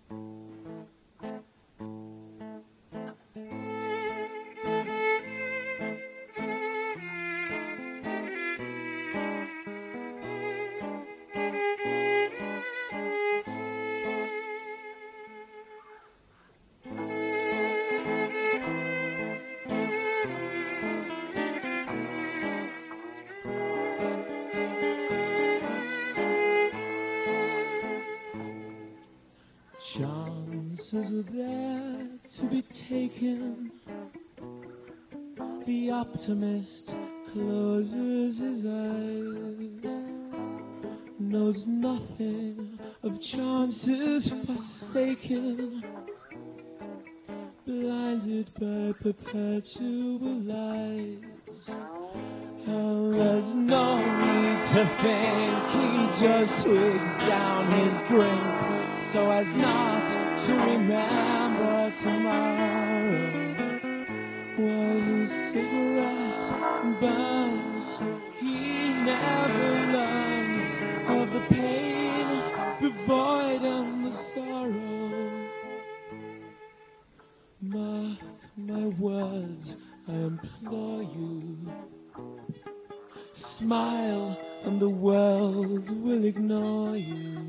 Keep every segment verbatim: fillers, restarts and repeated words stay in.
Chances are there to be taken. The optimist closes his eyes, knows nothing of chances forsaken, blinded by perpetual lies. And there's no need to think, he just swigs down his drink so as not to remember tomorrow. While his cigarette burns, he never learns of the pain, the void and the sorrow. Mark my words, I implore you. Smile and the world will ignore you.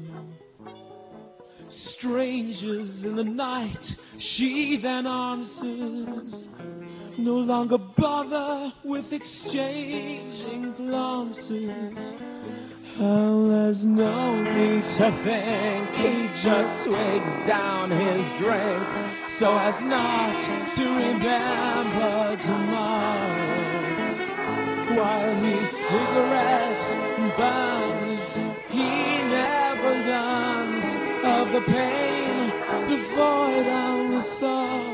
Strangers in the night, she then answers. No longer bother with exchanging glances. And there's no need to think, he just swigs down his drink so as not to remember tomorrow. While his cigarette burns, he never learns of the pain, the void and the sorrow.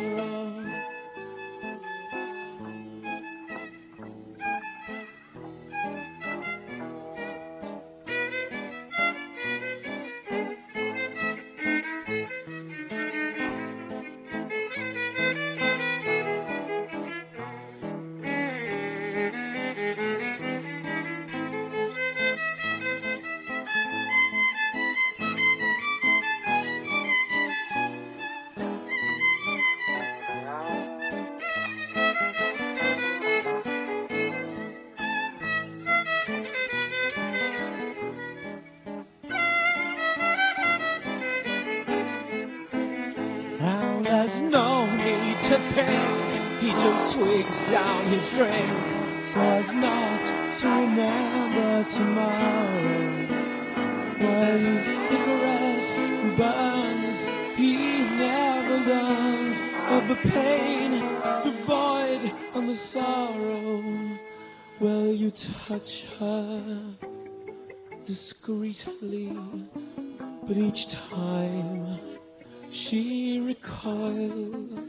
He just swigs down his drink so as not to remember tomorrow. While his cigarette burns, he never learns of the pain, the void and the sorrow. Well, you touch her discreetly, but each time she recoils.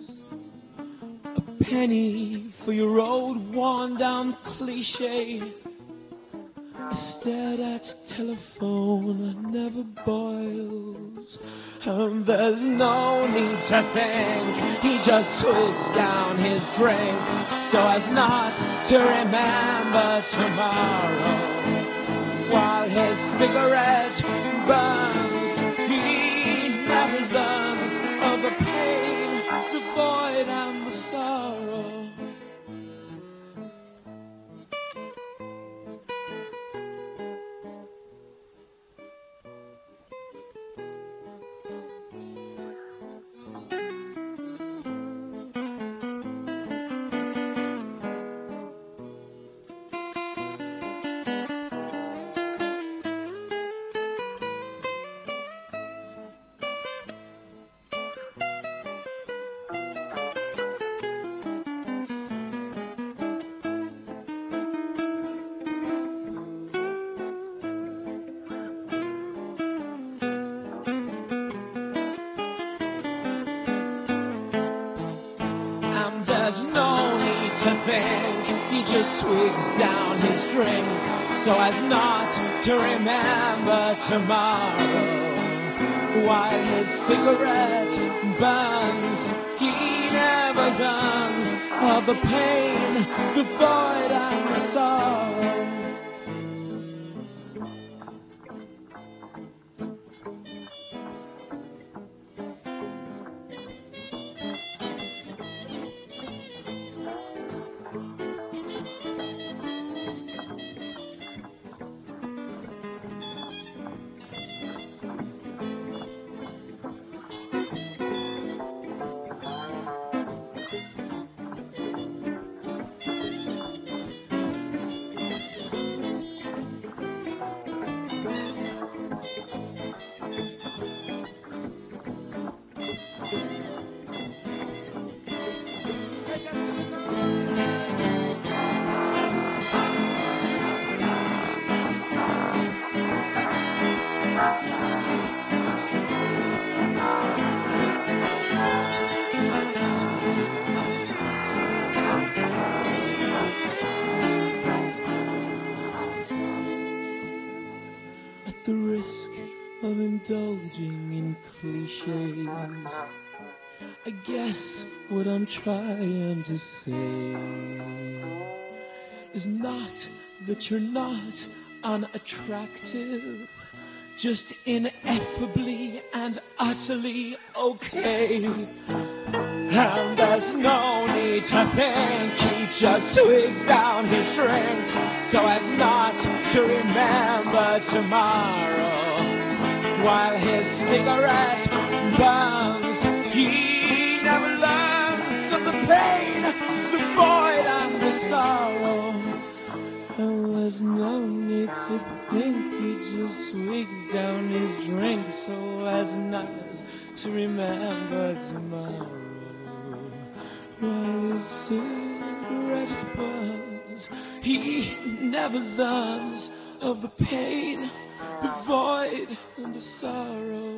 Penny for your old worn-down cliche. Stared at telephone never boils. And there's no need to think, he just swigs down his drink so as not to remember tomorrow. While his cigarette burns, he never learns of the pain, the void and the sorrow. He just swigs down his drink so as not to remember tomorrow. While his cigarette burns, he never learns of the pain, the void and the sorrow. indulging in cliches. I guess what I'm trying to say is not that you're not unattractive, just ineffably and utterly okay. And there's no need to think, he just twigs down his drink so as not to remember tomorrow. While his cigarette burns, he never learns of the pain, the void and the sorrow. And there's no need to think, he just twigs down his drink so as not to remember tomorrow. While his cigarette burns, he never learns of the pain, the void, and the sorrow.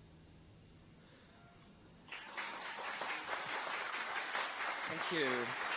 Thank you.